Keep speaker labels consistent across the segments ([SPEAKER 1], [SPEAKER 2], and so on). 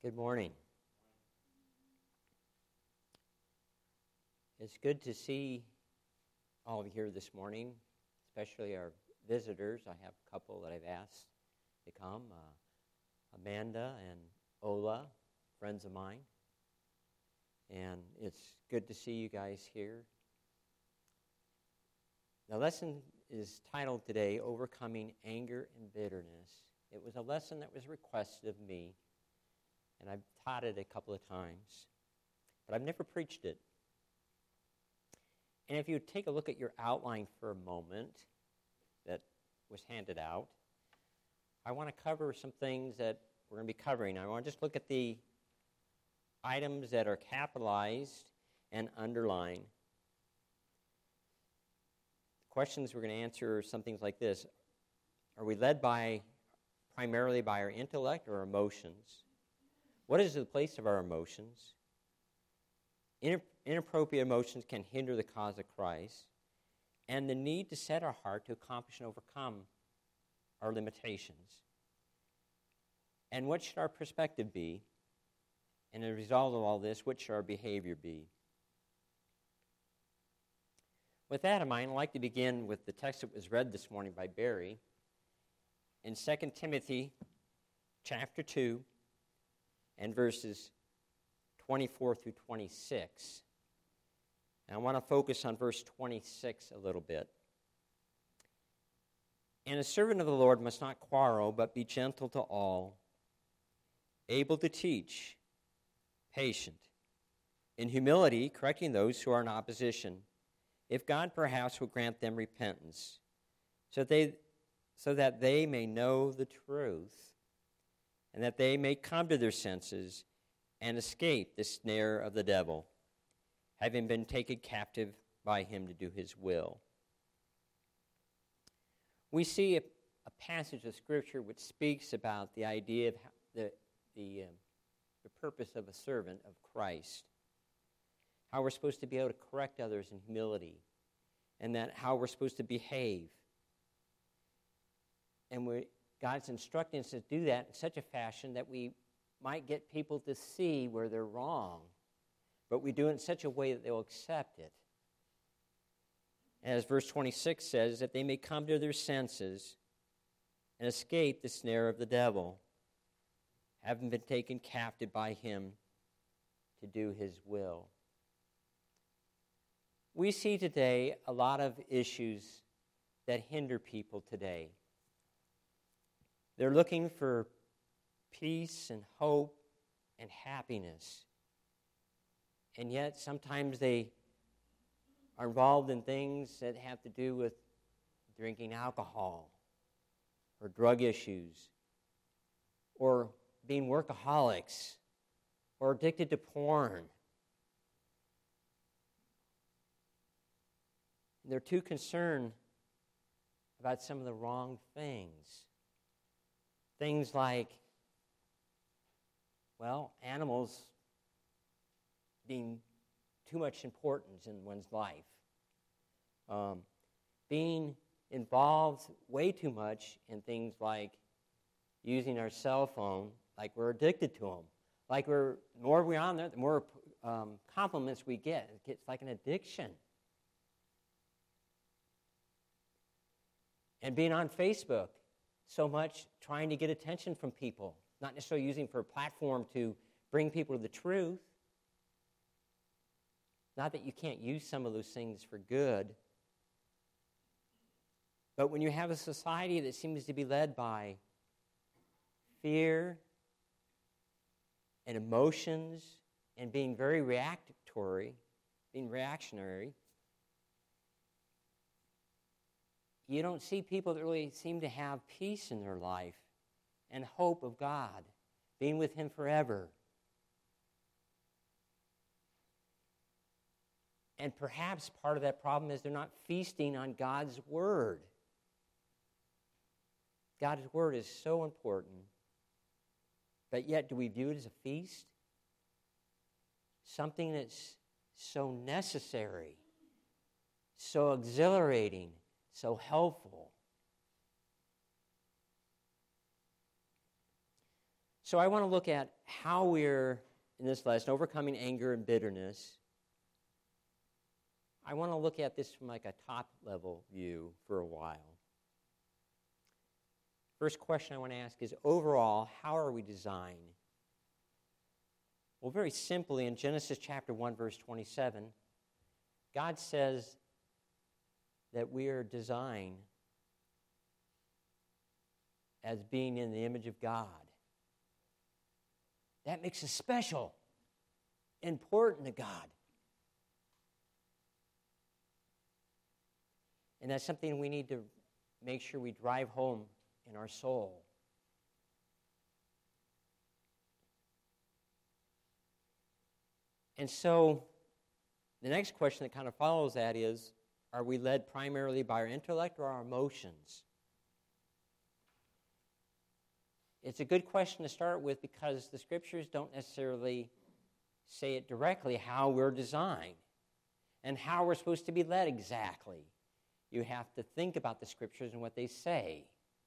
[SPEAKER 1] Good morning. It's good to see all of you here this morning, especially our visitors. I have a couple that I've asked to come, Amanda and Ola, friends of mine. And it's good to see you guys here. The lesson is titled today, Overcoming Anger and Bitterness. It was a lesson that was requested of me, and I've taught it a couple of times, but I've never preached it. And if you take a look at your outline for a moment that was handed out, I want to cover some things that we're going to be covering. I want to just look at the items that are capitalized and underlined. The questions we're going to answer are some things like this. Are we led primarily by our intellect or emotions? What is the place of our emotions? Inappropriate emotions can hinder the cause of Christ, and the need to set our heart to accomplish and overcome our limitations. And what should our perspective be? And as a result of all this, what should our behavior be? With that in mind, I'd like to begin with the text that was read this morning by Barry in 2 Timothy chapter 2 and verses 24 through 26. And I want to focus on verse 26 a little bit. And a servant of the Lord must not quarrel, but be gentle to all, able to teach, patient, in humility correcting those who are in opposition, if God perhaps will grant them repentance, so that they may know the truth, and that they may come to their senses and escape the snare of the devil, having been taken captive by him to do his will. We see a passage of Scripture which speaks about the idea of the purpose of a servant of Christ, how we're supposed to be able to correct others in humility, and that how we're supposed to behave. And God's instructing us to do that in such a fashion that we might get people to see where they're wrong, but we do it in such a way that they'll accept it. As verse 26 says, that they may come to their senses and escape the snare of the devil, having been taken captive by him to do his will. We see today a lot of issues that hinder people today. They're looking for peace and hope and happiness. And yet sometimes they are involved in things that have to do with drinking alcohol or drug issues or being workaholics or addicted to porn. They're too concerned about some of the wrong things. Things like, animals being too much importance in one's life. Being involved way too much in things like using our cell phone, like we're addicted to them. Like the more we're on there, the more compliments we get. It's like an addiction. And being on Facebook so much, trying to get attention from people, not necessarily using for a platform to bring people to the truth. Not that you can't use some of those things for good, but when you have a society that seems to be led by fear and emotions and being very reactionary, you don't see people that really seem to have peace in their life and hope of God, being with him forever. And perhaps part of that problem is they're not feasting on God's Word. God's Word is so important, but yet do we view it as a feast? Something that's so necessary, so exhilarating, so helpful. So I want to look at how we're, in this lesson, overcoming anger and bitterness. I want to look at this from like a top-level view for a while. First question I want to ask is, overall, how are we designed? Well, very simply, in Genesis chapter 1, verse 27, God says that we are designed as being in the image of God. That makes us special, important to God. And that's something we need to make sure we drive home in our soul. And so the next question that kind of follows that is, are we led primarily by our intellect or our emotions? It's a good question to start with because the Scriptures don't necessarily say it directly how we're designed and how we're supposed to be led exactly. You have to think about the Scriptures and what they say.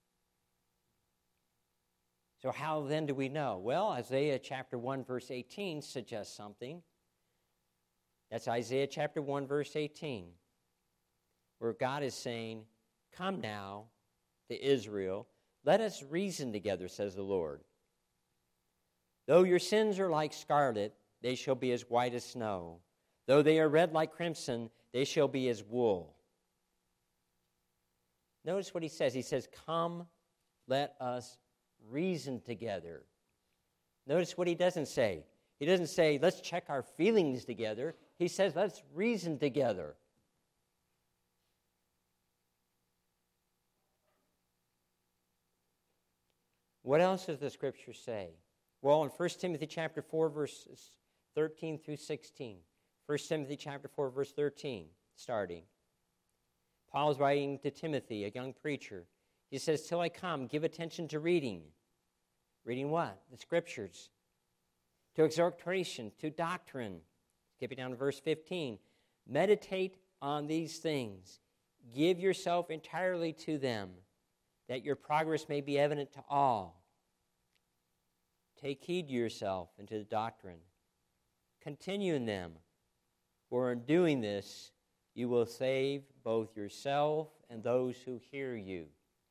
[SPEAKER 1] So how then do we know? Well, Isaiah chapter 1, verse 18 suggests something. That's Isaiah chapter 1, verse 18, where God is saying, "Come now to Israel, let us reason together, says the Lord. Though your sins are like scarlet, they shall be as white as snow. Though they are red like crimson, they shall be as wool." Notice what he says. He says, "Come, let us reason together." Notice what he doesn't say. He doesn't say, "Let's check our feelings together." He says, "Let's reason together." What else does the Scripture say? Well, in 1 Timothy chapter 4, verses 13 through 16. 1 Timothy chapter 4, verse 13, starting. Paul is writing to Timothy, a young preacher. He says, "Till I come, give attention to reading." Reading what? The Scriptures. To exhortation, to doctrine. Skipping down to verse 15. Meditate on these things. Give yourself entirely to them, that your progress may be evident to all. Take heed to yourself and to the doctrine. Continue in them, for in doing this, you will save both yourself and those who hear you.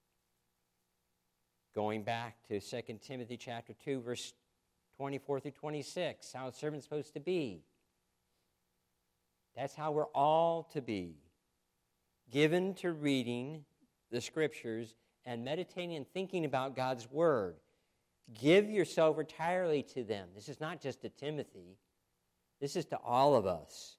[SPEAKER 1] Going back to 2 Timothy chapter 2, verse 24 through 26, how a servant's supposed to be. That's how we're all to be. Given to reading the Scriptures and meditating and thinking about God's Word. Give yourself entirely to them. This is not just to Timothy. This is to all of us.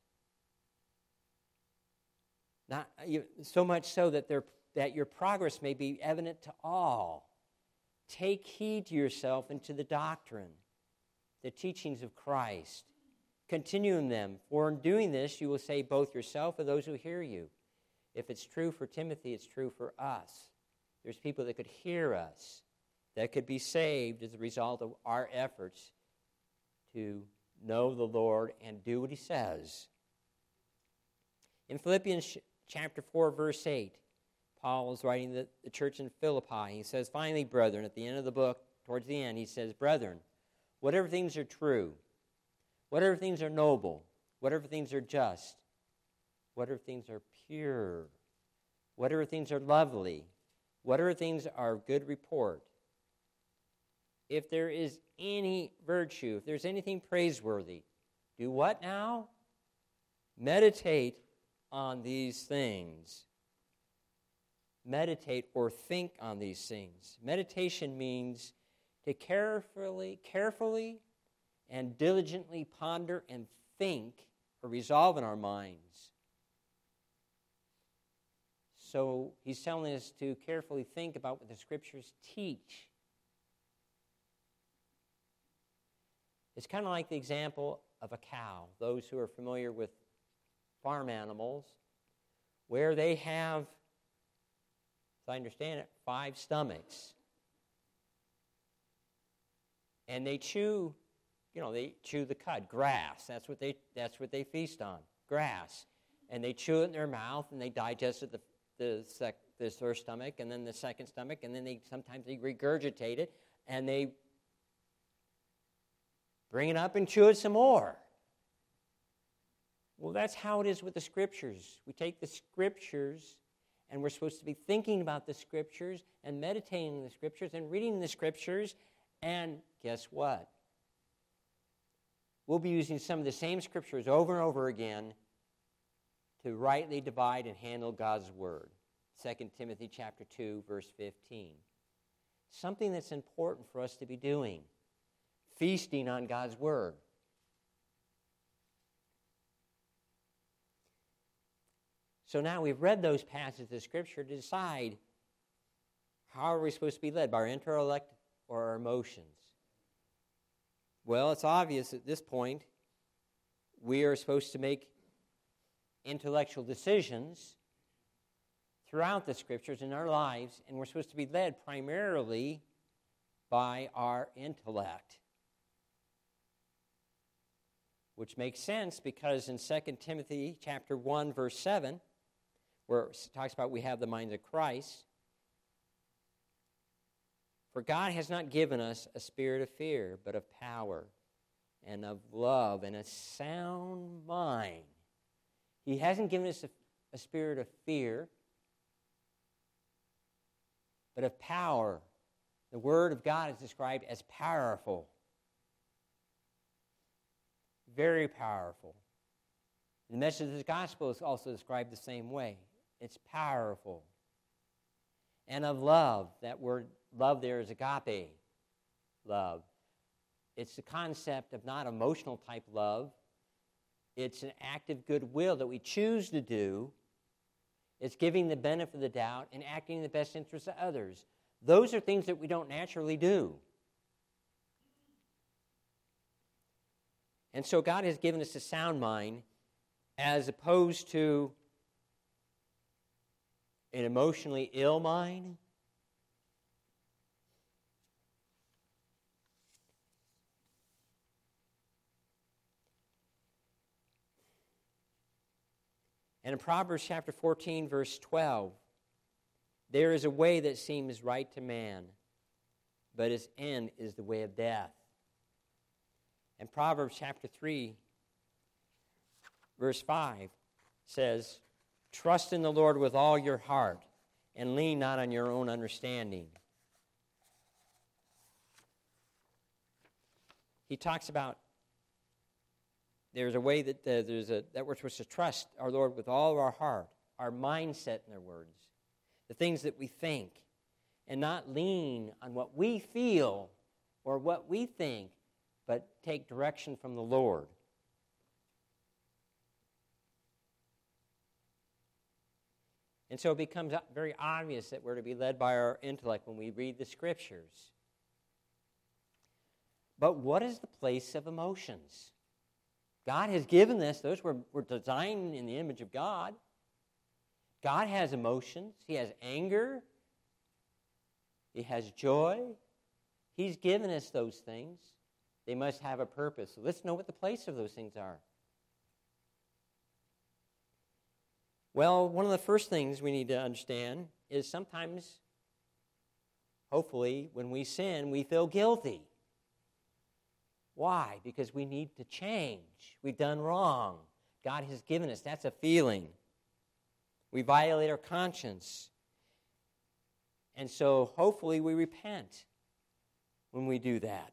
[SPEAKER 1] Not so much so that your progress may be evident to all. Take heed to yourself and to the doctrine, the teachings of Christ. Continue in them, for in doing this you will save both yourself and those who hear you. If it's true for Timothy, it's true for us. There's people that could hear us, that could be saved as a result of our efforts to know the Lord and do what He says. In Philippians chapter 4, verse 8, Paul is writing to the church in Philippi. He says, "Finally, brethren," at the end of the book, towards the end, he says, "Brethren, whatever things are true, whatever things are noble, whatever things are just, whatever things are pure, whatever things are lovely, whatever things are of good report, if there is any virtue, if there's anything praiseworthy, do what now? Meditate on these things." Meditate or think on these things. Meditation means to carefully and diligently ponder and think or resolve in our minds. So he's telling us to carefully think about what the Scriptures teach. It's kind of like the example of a cow. Those who are familiar with farm animals, where they have, as I understand it, 5 stomachs. And they chew, they chew the cud, grass. That's what they feast on, grass. And they chew it in their mouth, and they digest it the first stomach, and then the second stomach, and then sometimes they regurgitate it, and they Bring it up and chew it some more. Well, that's how it is with the Scriptures. We take the Scriptures, and we're supposed to be thinking about the Scriptures and meditating on the Scriptures and reading the Scriptures, and guess what? We'll be using some of the same Scriptures over and over again to rightly divide and handle God's Word. 2 Timothy chapter 2, verse 15. Something that's important for us to be doing. Feasting on God's Word. So now we've read those passages of Scripture to decide how are we supposed to be led, by our intellect or our emotions? Well, it's obvious at this point we are supposed to make intellectual decisions throughout the Scriptures in our lives, and we're supposed to be led primarily by our intellect. Which makes sense because in 2 Timothy chapter 1, verse 7, where it talks about we have the mind of Christ, for God has not given us a spirit of fear, but of power and of love and a sound mind. He hasn't given us a spirit of fear, but of power. The Word of God is described as powerful. Very powerful. The message of the gospel is also described the same way. It's powerful. And of love. That word love there is agape love. It's the concept of not emotional type love. It's an active goodwill that we choose to do. It's giving the benefit of the doubt and acting in the best interest of others. Those are things that we don't naturally do. And so God has given us a sound mind as opposed to an emotionally ill mind. And in Proverbs chapter 14, verse 12, there is a way that seems right to man, but its end is the way of death. And Proverbs chapter 3, verse 5 says, trust in the Lord with all your heart and lean not on your own understanding. He talks about there's a way that that we're supposed to trust our Lord with all of our heart, our mindset, in other words, the things that we think, and not lean on what we feel or what we think, but take direction from the Lord. And so it becomes very obvious that we're to be led by our intellect when we read the Scriptures. But what is the place of emotions? God has given us, those were designed in the image of God. God has emotions. He has anger. He has joy. He's given us those things. They must have a purpose. So let's know what the place of those things are. Well, one of the first things we need to understand is sometimes, hopefully, when we sin, we feel guilty. Why? Because we need to change. We've done wrong. God has given us. That's a feeling. We violate our conscience. And so, hopefully, we repent when we do that.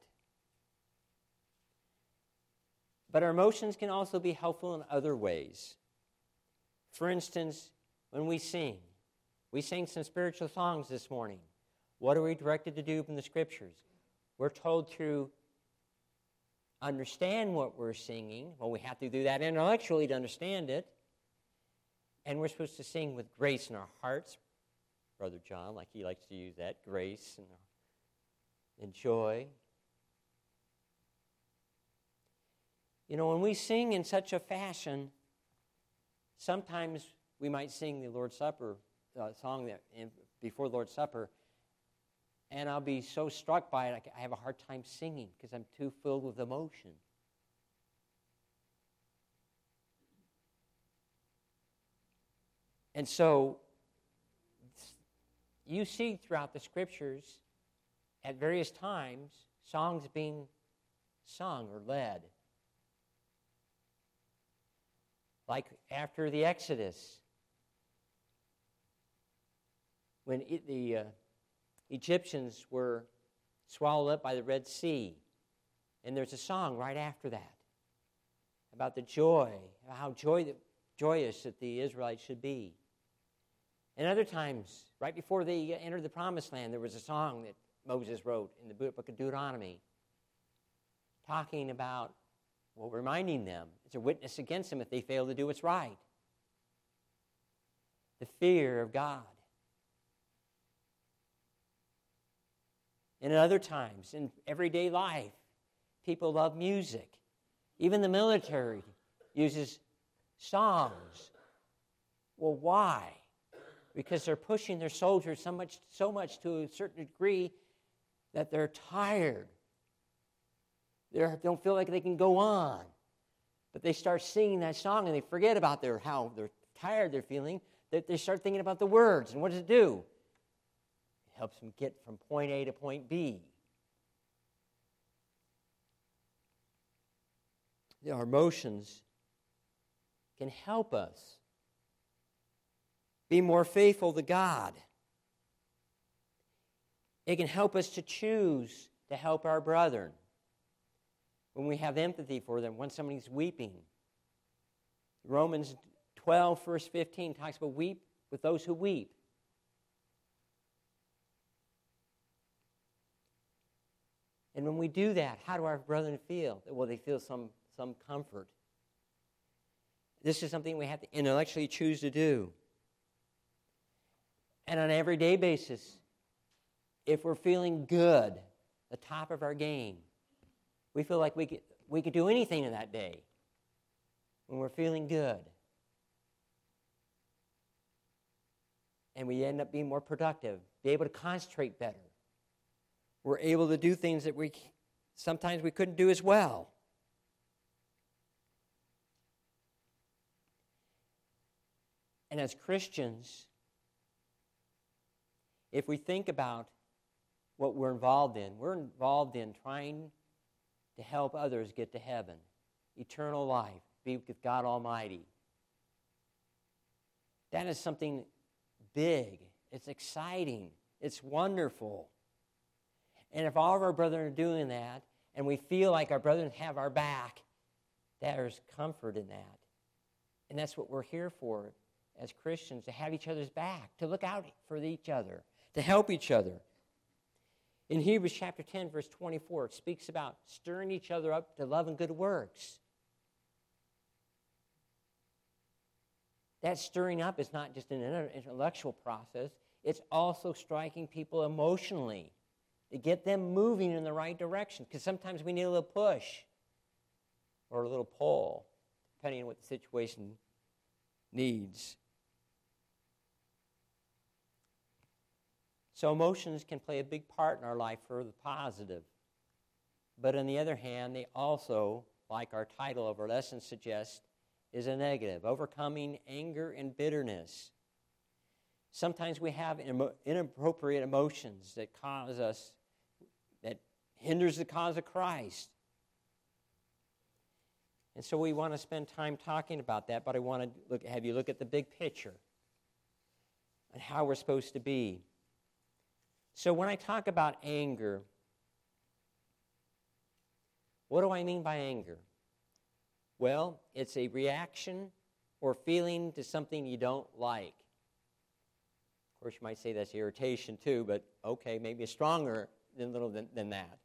[SPEAKER 1] But our emotions can also be helpful in other ways. For instance, when we sang some spiritual songs this morning. What are we directed to do from the Scriptures? We're told to understand what we're singing. Well, we have to do that intellectually to understand it. And we're supposed to sing with grace in our hearts. Brother John, like he likes to use that, grace and joy. You know, when we sing in such a fashion, sometimes we might sing the Lord's Supper song before the Lord's Supper, and I'll be so struck by it, I have a hard time singing because I'm too filled with emotion. And so, you see throughout the Scriptures, at various times, songs being sung or led. Like after the Exodus, when the Egyptians were swallowed up by the Red Sea. And there's a song right after that about the joy, how joyous that the Israelites should be. And other times, right before they entered the Promised Land, there was a song that Moses wrote in the book of Deuteronomy, talking about, well, reminding them, it's a witness against them if they fail to do what's right. The fear of God. And at other times, in everyday life, people love music. Even the military uses songs. Well, why? Because they're pushing their soldiers so much to a certain degree that they're tired. They don't feel like they can go on. But they start singing that song and they forget about how they're tired they're feeling. They start thinking about the words. And what does it do? It helps them get from point A to point B. Our emotions can help us be more faithful to God. It can help us to choose to help our brethren when we have empathy for them, when somebody's weeping. Romans 12, verse 15 talks about weep with those who weep. And when we do that, how do our brethren feel? Well, they feel some comfort. This is something we have to intellectually choose to do. And on an everyday basis, if we're feeling good, the top of our game, we feel like we could do anything in that day when we're feeling good. And we end up being more productive, be able to concentrate better. We're able to do things that sometimes we couldn't do as well. And as Christians, if we think about what we're involved in trying to help others get to heaven, eternal life, be with God Almighty. That is something big. It's exciting. It's wonderful. And if all of our brethren are doing that, and we feel like our brethren have our back, there's comfort in that. And that's what we're here for as Christians, to have each other's back, to look out for each other, to help each other. In Hebrews chapter 10, verse 24, it speaks about stirring each other up to love and good works. That stirring up is not just an intellectual process, it's also striking people emotionally to get them moving in the right direction. Because sometimes we need a little push or a little pull, depending on what the situation needs. So emotions can play a big part in our life for the positive. But on the other hand, they also, like our title of our lesson suggests, is a negative, overcoming anger and bitterness. Sometimes we have inappropriate emotions that hinders the cause of Christ. And so we want to spend time talking about that, but I want to have you look at the big picture and how we're supposed to be. So when I talk about anger, what do I mean by anger? Well, it's a reaction or feeling to something you don't like. Of course, you might say that's irritation too, but okay, maybe it's stronger than that.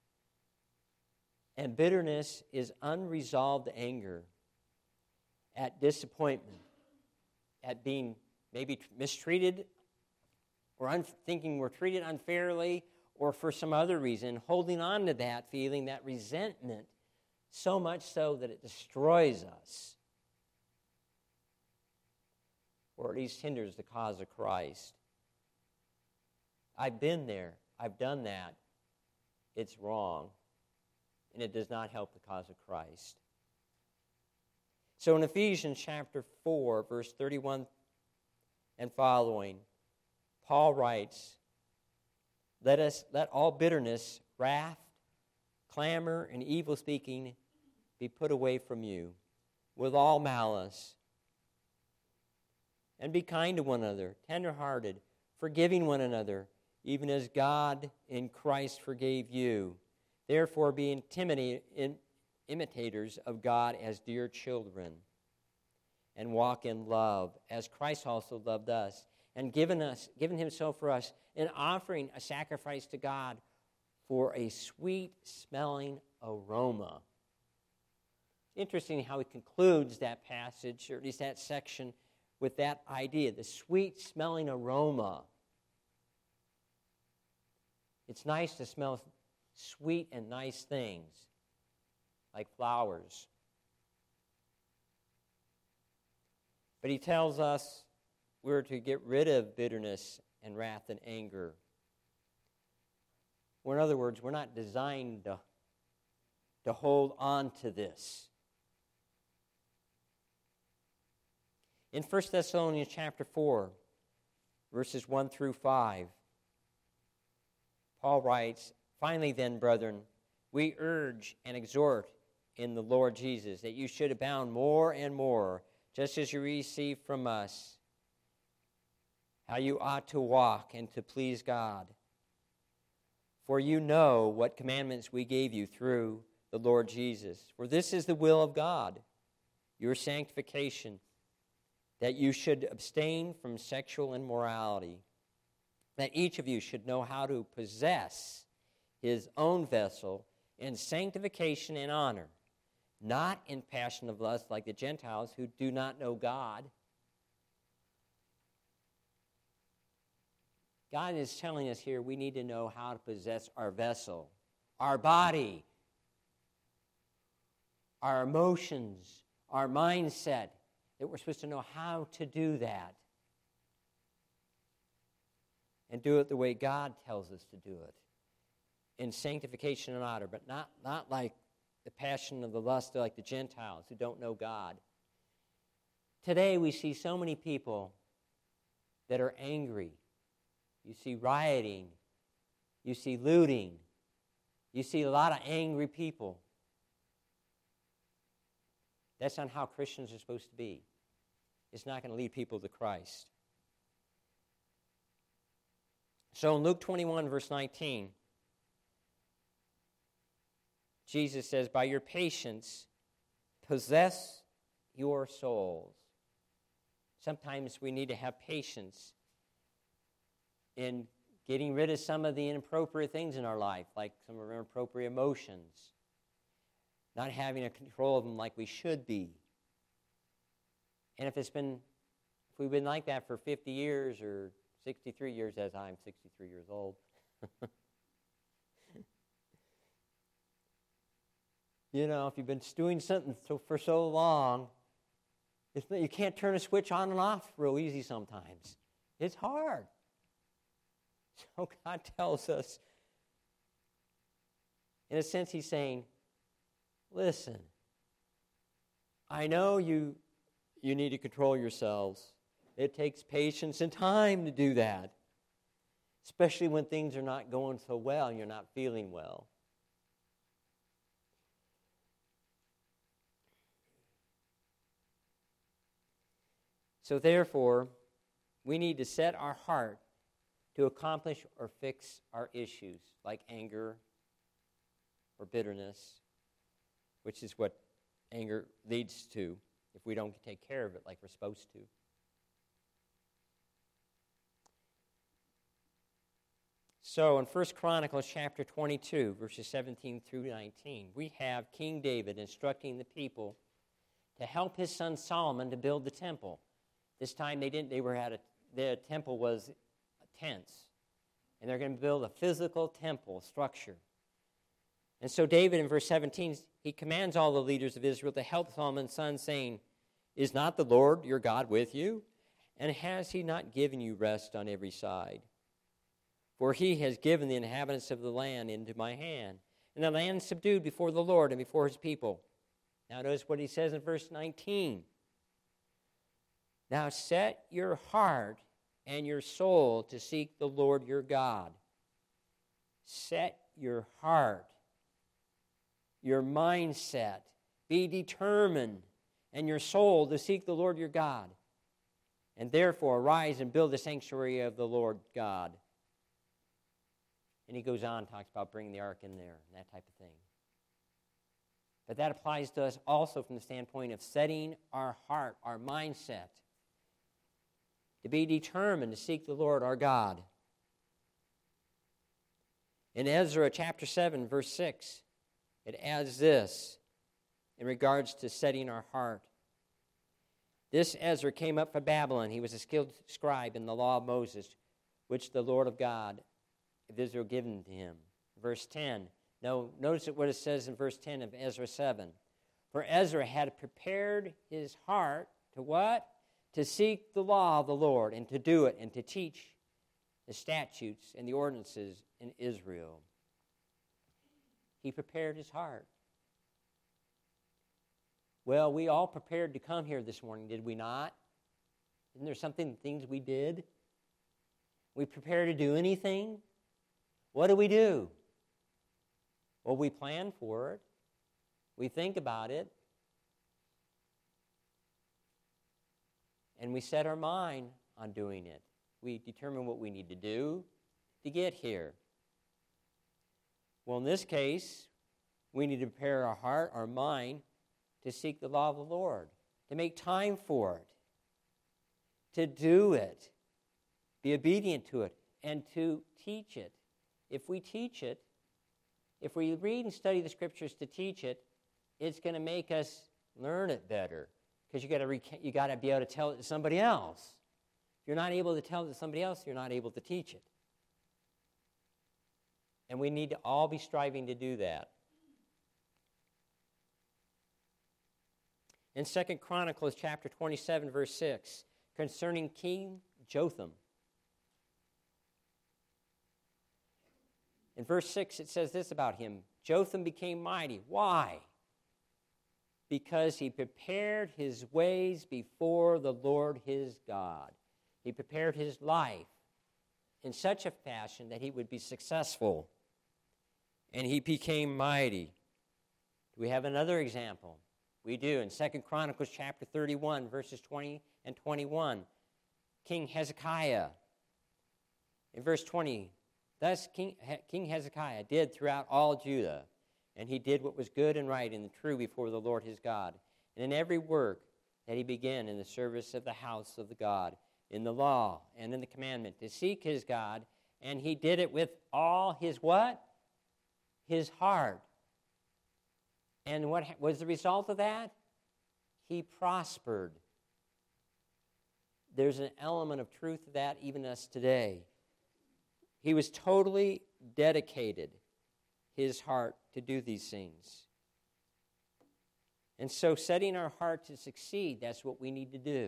[SPEAKER 1] And bitterness is unresolved anger at disappointment, at being maybe mistreated, or thinking we're treated unfairly, or for some other reason, holding on to that feeling, that resentment, so much so that it destroys us, or at least hinders the cause of Christ. I've been there. I've done that. It's wrong, and it does not help the cause of Christ. So in Ephesians chapter 4, verse 31 and following, Paul writes, Let all bitterness, wrath, clamor and evil speaking be put away from you with all malice. And be kind to one another, tender-hearted, forgiving one another, even as God in Christ forgave you. Therefore, be imitators of God as dear children, and walk in love, as Christ also loved us, and given himself for us, in offering a sacrifice to God for a sweet-smelling aroma. Interesting how he concludes that passage, or at least that section, with that idea, the sweet-smelling aroma. It's nice to smell sweet and nice things, like flowers. But he tells us we're to get rid of bitterness and wrath and anger. Or in other words, we're not designed to hold on to this. In 1 Thessalonians chapter 4, verses 1 through 5, Paul writes, "Finally then, brethren, we urge and exhort in the Lord Jesus that you should abound more and more, just as you receive from us how you ought to walk and to please God. For you know what commandments we gave you through the Lord Jesus. For this is the will of God, your sanctification, that you should abstain from sexual immorality, that each of you should know how to possess his own vessel in sanctification and honor, not in passion of lust like the Gentiles who do not know God." God is telling us here we need to know how to possess our vessel, our body, our emotions, our mindset, that we're supposed to know how to do that. And do it the way God tells us to do it. In sanctification and honor, but not like the passion of the lust like the Gentiles who don't know God. Today we see so many people that are angry. You see rioting. You see looting. You see a lot of angry people. That's not how Christians are supposed to be. It's not going to lead people to Christ. So in Luke 21, verse 19, Jesus says, "By your patience, possess your souls." Sometimes we need to have patience in getting rid of some of the inappropriate things in our life, like some of our inappropriate emotions, not having a control of them like we should be. And if we've been like that for 50 years or 63 years, as I'm 63 years old, if you've been doing something for so long, you can't turn a switch on and off real easy sometimes. It's hard. So God tells us, in a sense, he's saying, listen, I know you need to control yourselves. It takes patience and time to do that, especially when things are not going so well and you're not feeling well. So therefore, we need to set our heart to accomplish or fix our issues, like anger or bitterness, which is what anger leads to if we don't take care of it like we're supposed to. So in 1 Chronicles chapter 22, verses 17 through 19, we have King David instructing the people to help his son Solomon to build the temple. This time the temple was tents, and they're going to build a physical temple structure. And so David, in verse 17, he commands all the leaders of Israel to help Solomon's son, saying, "Is not the Lord your God with you? And has he not given you rest on every side? For he has given the inhabitants of the land into my hand, and the land subdued before the Lord and before his people." Now notice what he says in verse 19. "Now set your heart and your soul to seek the Lord your God." Set your heart your mindset. Be determined and your soul to seek the Lord your God. And therefore arise and build the sanctuary of the Lord God. And he goes on, talks about bringing the ark in there and that type of thing. But that applies to us also from the standpoint of setting our heart, our mindset, to be determined to seek the Lord our God. In Ezra chapter 7, verse 6, it adds this in regards to setting our heart. This Ezra came up from Babylon. He was a skilled scribe in the law of Moses, which the Lord of God of Israel given to him. Verse 10. Now, notice what it says in verse 10 of Ezra 7. For Ezra had prepared his heart to what? To seek the law of the Lord and to do it and to teach the statutes and the ordinances in Israel. He prepared his heart. Well, we all prepared to come here this morning, did we not? Isn't there things we did? We prepared to do anything? What do? Well, we plan for it. We think about it. And we set our mind on doing it. We determine what we need to do to get here. Well, in this case, we need to prepare our heart, our mind, to seek the law of the Lord, to make time for it, to do it, be obedient to it, and to teach it. If we teach it, if we read and study the Scriptures to teach it, it's going to make us learn it better, because you got to be able to tell it to somebody else. If you're not able to tell it to somebody else, you're not able to teach it. And we need to all be striving to do that. In 2 Chronicles chapter 27, verse 6, concerning King Jotham. In verse 6, it says this about him. Jotham became mighty. Why? Because he prepared his ways before the Lord his God. He prepared his life in such a fashion that he would be successful. And he became mighty. Do we have another example? We do. In 2 Chronicles chapter 31, verses 20 and 21, King Hezekiah. In verse 20, thus King Hezekiah did throughout all Judah, and he did what was good and right and true before the Lord his God, and in every work that he began in the service of the house of the God, in the law and in the commandment, to seek his God, and he did it with all his what? His heart. And what was the result of that? He prospered. There's an element of truth to that even us today. He was totally dedicated, his heart, to do these things. And so setting our heart to succeed, that's what we need to do.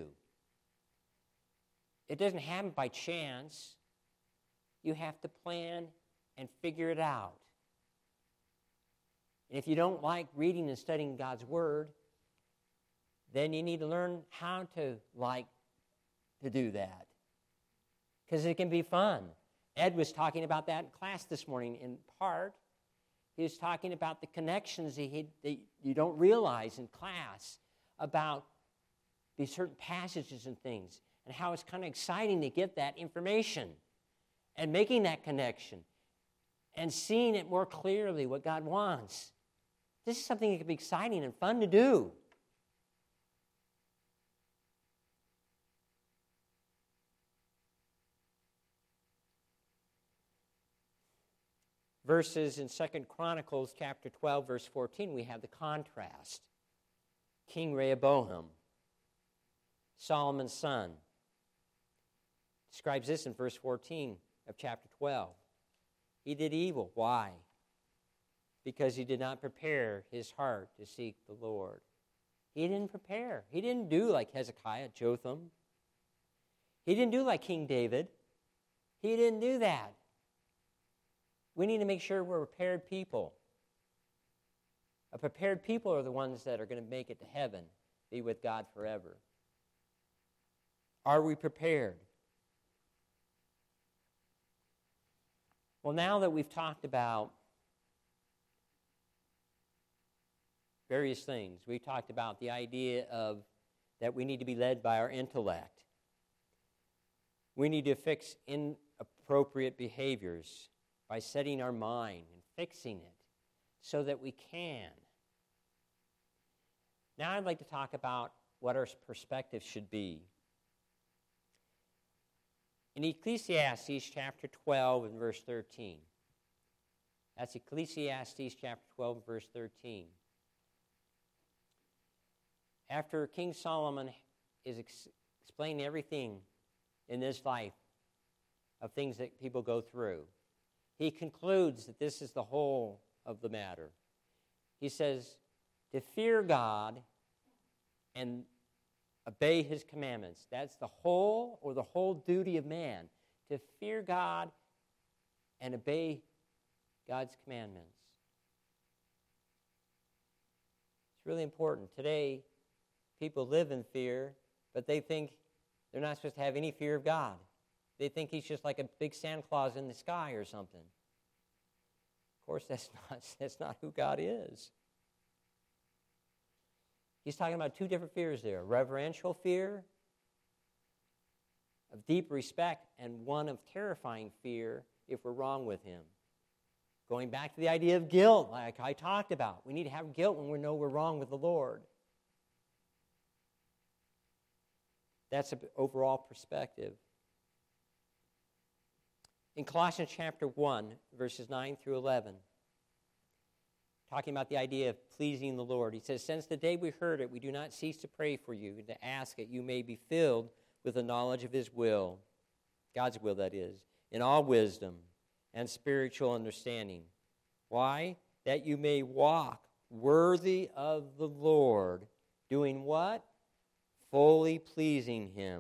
[SPEAKER 1] It doesn't happen by chance. You have to plan and figure it out. And if you don't like reading and studying God's Word, then you need to learn how to like to do that. Because it can be fun. Ed was talking about that in class this morning in part. He was talking about the connections that you don't realize in class about these certain passages and things, and how it's kind of exciting to get that information and making that connection and seeing it more clearly what God wants. This is something that can be exciting and fun to do. Verses in 2 Chronicles chapter 12, verse 14, we have the contrast. King Rehoboam, Solomon's son, describes this in verse 14 of chapter 12. He did evil. Why? Because he did not prepare his heart to seek the Lord. He didn't prepare. He didn't do like Hezekiah, Jotham. He didn't do like King David. He didn't do that. We need to make sure we're prepared people. A prepared people are the ones that are going to make it to heaven, be with God forever. Are we prepared? Well, now that we've talked about various things. We talked about the idea of that we need to be led by our intellect. We need to fix inappropriate behaviors by setting our mind and fixing it so that we can. Now I'd like to talk about what our perspective should be. In Ecclesiastes chapter 12 and verse 13. That's Ecclesiastes chapter 12 and verse 13. After King Solomon is explaining everything in this life of things that people go through, he concludes that this is the whole of the matter. He says, to fear God and obey his commandments. That's the whole or the whole duty of man, to fear God and obey God's commandments. It's really important. Today, people live in fear, but they think they're not supposed to have any fear of God. They think he's just like a big Santa Claus in the sky or something. Of course, that's not who God is. He's talking about two different fears there. Reverential fear of deep respect and one of terrifying fear if we're wrong with him. Going back to the idea of guilt, like I talked about. We need to have guilt when we know we're wrong with the Lord. That's an overall perspective. In Colossians chapter 1, verses 9 through 11, talking about the idea of pleasing the Lord, he says, since the day we heard it, we do not cease to pray for you and to ask that you may be filled with the knowledge of his will, God's will that is, in all wisdom and spiritual understanding. Why? That you may walk worthy of the Lord, doing what? Fully pleasing him,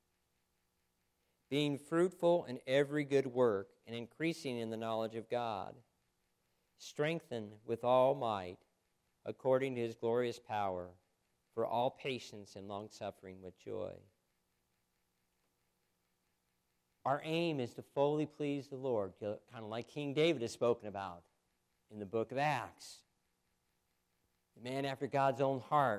[SPEAKER 1] being fruitful in every good work and increasing in the knowledge of God, strengthened with all might according to his glorious power, for all patience and long-suffering with joy. Our aim is to fully please the Lord, kind of like King David has spoken about in the book of Acts. The man after God's own heart.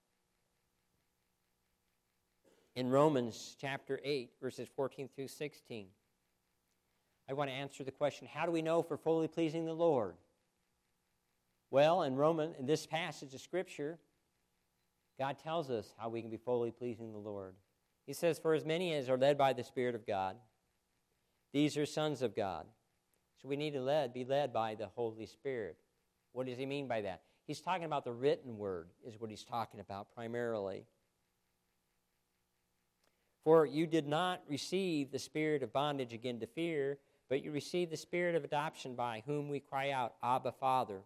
[SPEAKER 1] In Romans chapter 8, verses 14 through 16, I want to answer the question, how do we know if we're fully pleasing the Lord? Well, in this passage of Scripture, God tells us how we can be fully pleasing the Lord. He says, for as many as are led by the Spirit of God, these are sons of God. So we need to be led by the Holy Spirit. What does he mean by that? He's talking about the written word, is what he's talking about primarily. For you did not receive the spirit of bondage again to fear, but you received the spirit of adoption by whom we cry out, Abba, Father.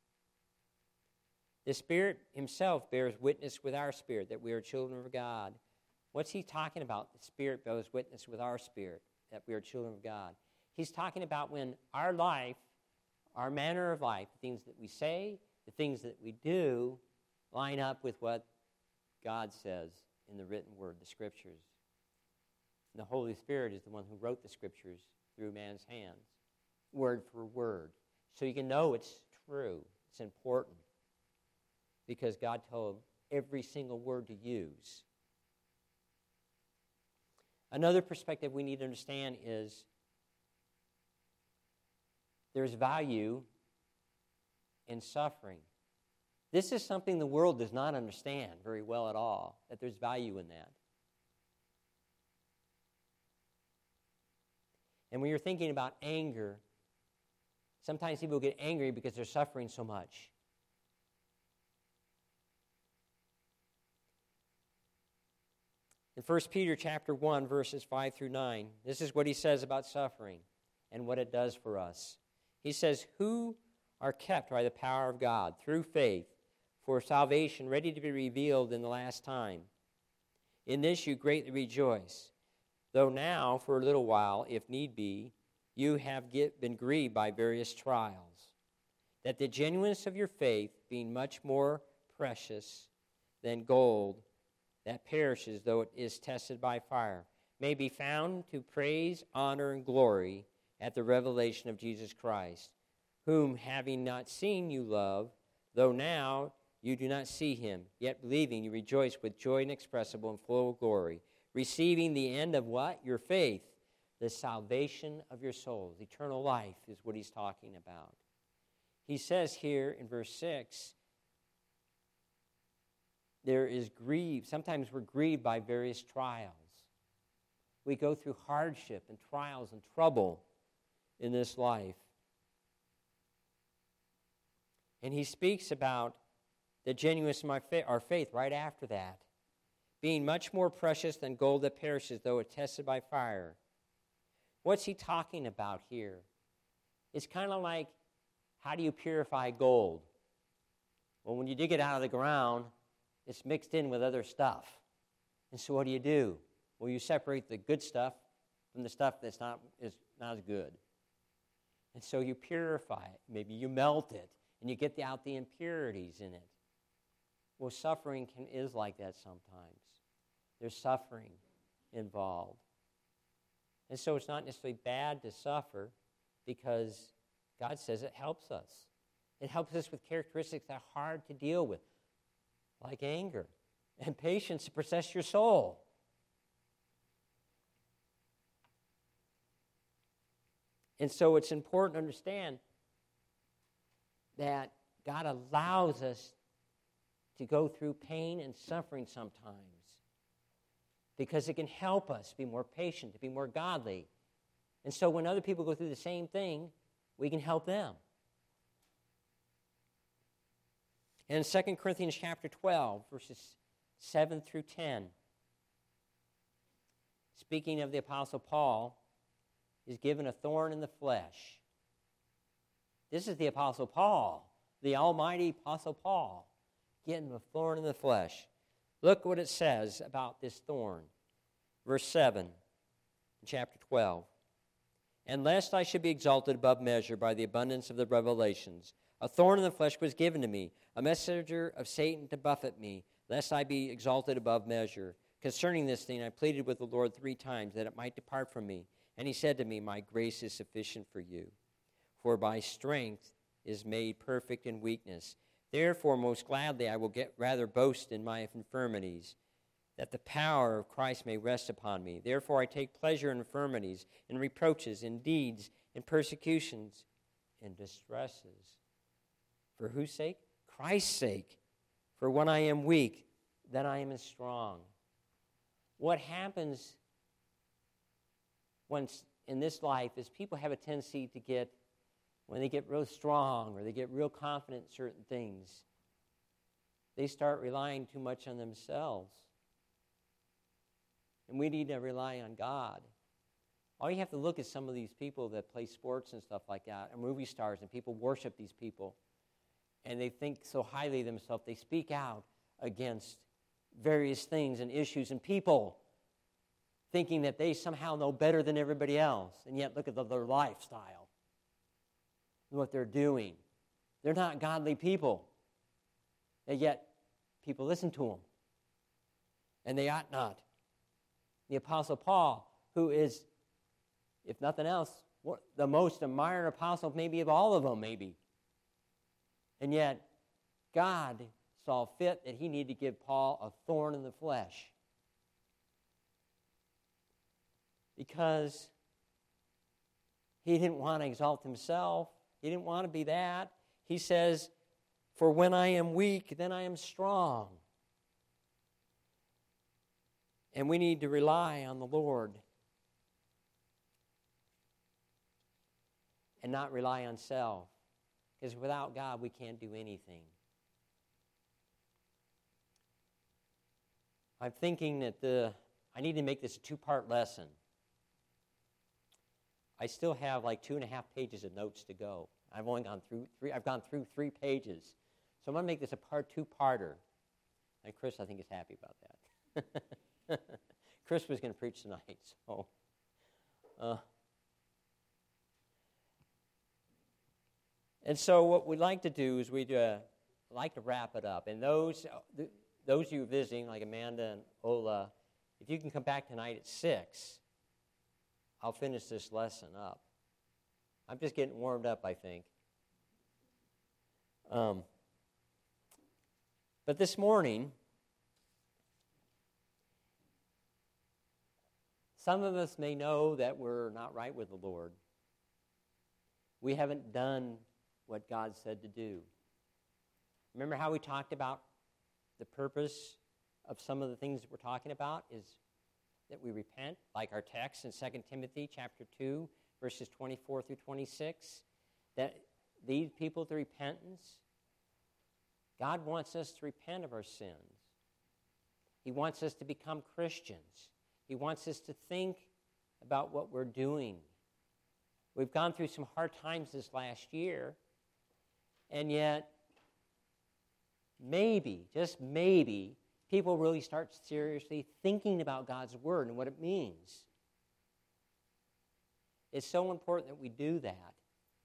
[SPEAKER 1] The Spirit himself bears witness with our spirit that we are children of God. What's he talking about? The Spirit bears witness with our spirit that we are children of God. He's talking about when our life, our manner of life, the things that we say, the things that we do, line up with what God says in the written word, the Scriptures. And the Holy Spirit is the one who wrote the Scriptures through man's hands, word for word. So you can know it's true. It's important. Because God told every single word to use. Another perspective we need to understand is there's value in suffering. This is something the world does not understand very well at all, that there's value in that. And when you're thinking about anger, sometimes people get angry because they're suffering so much. In 1 Peter chapter 1, verses 5 through 9, this is what he says about suffering and what it does for us. He says, who are kept by the power of God through faith for salvation ready to be revealed in the last time. In this you greatly rejoice, though now, for a little while, if need be, you have been grieved by various trials, that the genuineness of your faith, being much more precious than gold that perishes, though it is tested by fire, may be found to praise, honor, and glory at the revelation of Jesus Christ, whom, having not seen, you love, though now you do not see him, yet believing you rejoice with joy inexpressible and full of glory, receiving the end of what? Your faith, the salvation of your souls. Eternal life is what he's talking about. He says here in verse 6, there is grief. Sometimes we're grieved by various trials. We go through hardship and trials and trouble in this life. And he speaks about the genuineness of our faith right after that, being much more precious than gold that perishes, though it tested by fire. What's he talking about here? It's kind of like, how do you purify gold? Well, when you dig it out of the ground, it's mixed in with other stuff. And so what do? Well, you separate the good stuff from the stuff that's not as good. And so you purify it. Maybe you melt it, and you get out the impurities in it. Well, suffering is like that sometimes. There's suffering involved. And so it's not necessarily bad to suffer, because God says it helps us. It helps us with characteristics that are hard to deal with, like anger and patience to possess your soul. And so it's important to understand that God allows us to go through pain and suffering sometimes, because it can help us be more patient, to be more godly. And so when other people go through the same thing, we can help them. And in 2 Corinthians chapter 12, verses 7 through 10, speaking of the Apostle Paul, is given a thorn in the flesh. This is the Apostle Paul, the almighty Apostle Paul, getting a thorn in the flesh. Look what it says about this thorn. Verse 7, chapter 12. And lest I should be exalted above measure by the abundance of the revelations, a thorn in the flesh was given to me, a messenger of Satan to buffet me, lest I be exalted above measure. Concerning this thing, I pleaded with the Lord 3 times that it might depart from me. And he said to me, my grace is sufficient for you, for my strength is made perfect in weakness. Therefore, most gladly I will rather boast in my infirmities, that the power of Christ may rest upon me. Therefore I take pleasure in infirmities, in reproaches, in deeds, in persecutions, in distresses. For whose sake? Christ's sake. For when I am weak, then I am strong. What happens in this life is people have a tendency to get, when they get real strong or they get real confident in certain things, they start relying too much on themselves. And we need to rely on God. All you have to look at some of these people that play sports and stuff like that, and movie stars, and people worship these people, and they think so highly of themselves, they speak out against various things and issues and people, thinking that they somehow know better than everybody else. And yet look at their lifestyle and what they're doing. They're not godly people. And yet people listen to them. And they ought not. The Apostle Paul, who is, if nothing else, the most admired apostle maybe of all of them, maybe. And yet God saw fit that he needed to give Paul a thorn in the flesh. Because he didn't want to exalt himself. He didn't want to be that. He says, for when I am weak, then I am strong. And we need to rely on the Lord and not rely on self. Because without God, we can't do anything. I'm thinking that I need to make this a 2-part lesson. I still have like 2.5 pages of notes to go. I've only gone through 3. I've gone through 3 pages. So I'm going to make this a 2-parter. And Chris, I think, is happy about that. Chris was going to preach tonight, so. And so what we'd like to do is we'd like to wrap it up. And those of you visiting, like Amanda and Ola, if you can come back tonight at 6, I'll finish this lesson up. I'm just getting warmed up, I think. But this morning, some of us may know that we're not right with the Lord. We haven't done what God said to do. Remember how we talked about the purpose of some of the things that we're talking about is that we repent, like our text in 2 Timothy chapter 2, verses 24 through 26, that lead people to repentance. God wants us to repent of our sins. He wants us to become Christians. He wants us to think about what we're doing. We've gone through some hard times this last year, and yet maybe, just maybe, people really start seriously thinking about God's Word and what it means. It's so important that we do that.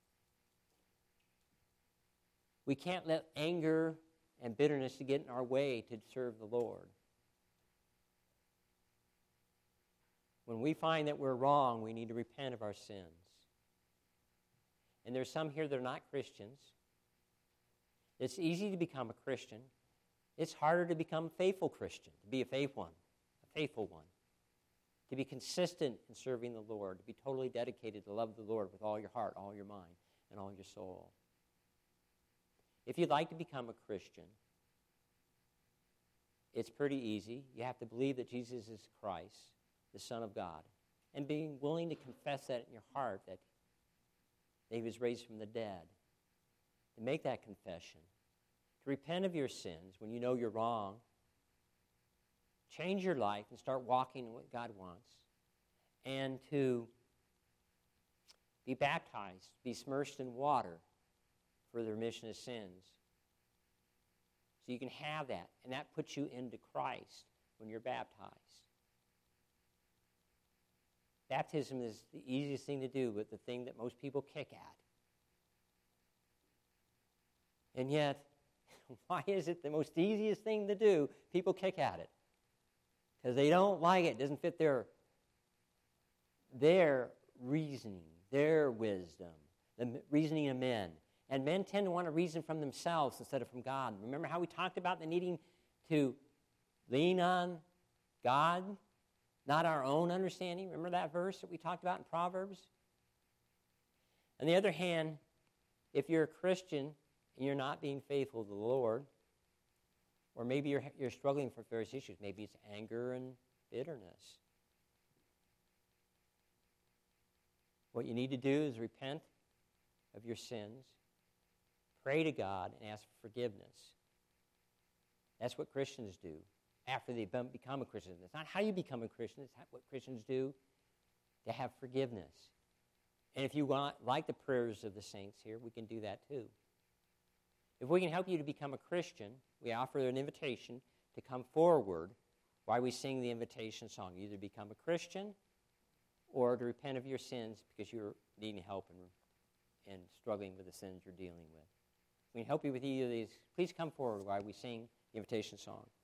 [SPEAKER 1] We can't let anger and bitterness to get in our way to serve the Lord. When we find that we're wrong, we need to repent of our sins. And there's some here that are not Christians. It's easy to become a Christian. It's harder to become a faithful Christian, to be a faithful one, to be consistent in serving the Lord, to be totally dedicated to love the Lord with all your heart, all your mind, and all your soul. If you'd like to become a Christian, it's pretty easy. You have to believe that Jesus is Christ, the Son of God, and being willing to confess that in your heart that He was raised from the dead. To make that confession, to repent of your sins when you know you're wrong, change your life and start walking in what God wants, and to be baptized, be immersed in water for the remission of sins. So you can have that, and that puts you into Christ when you're baptized. Baptism is the easiest thing to do, but the thing that most people kick at. And yet, why is it the most easiest thing to do? People kick at it. Because they don't like it. It doesn't fit their reasoning, their wisdom, the reasoning of men. And men tend to want to reason from themselves instead of from God. Remember how we talked about the needing to lean on God, not our own understanding? Remember that verse that we talked about in Proverbs? On the other hand, if you're a Christian and you're not being faithful to the Lord, or maybe you're struggling for various issues, maybe it's anger and bitterness. What you need to do is repent of your sins, pray to God, and ask for forgiveness. That's what Christians do after they become a Christian. It's not how you become a Christian, it's what Christians do to have forgiveness. And if you want, like the prayers of the saints here, we can do that too. If we can help you to become a Christian, we offer an invitation to come forward while we sing the invitation song. You either become a Christian or to repent of your sins because you're needing help and struggling with the sins you're dealing with. We can help you with either of these. Please come forward while we sing the invitation song.